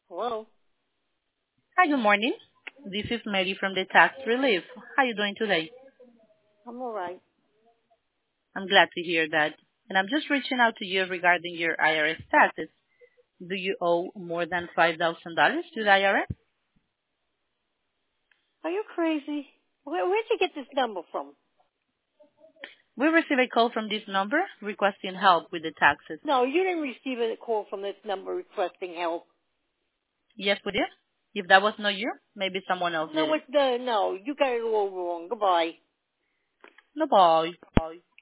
Hello? Hi, good morning. This is Mary from the Tax Relief. How are you doing today? I'm all right. I'm glad to hear that. And I'm just reaching out to you regarding your IRS taxes. Do you owe more than $5,000 to the IRS? Are you crazy? Where'd you get this number from? We received a call from this number requesting help with the taxes. No, you didn't receive a call from this number requesting help. Yes, we did. If that was not you, maybe someone else did No, it. no, you got it all wrong. Goodbye. No, boy.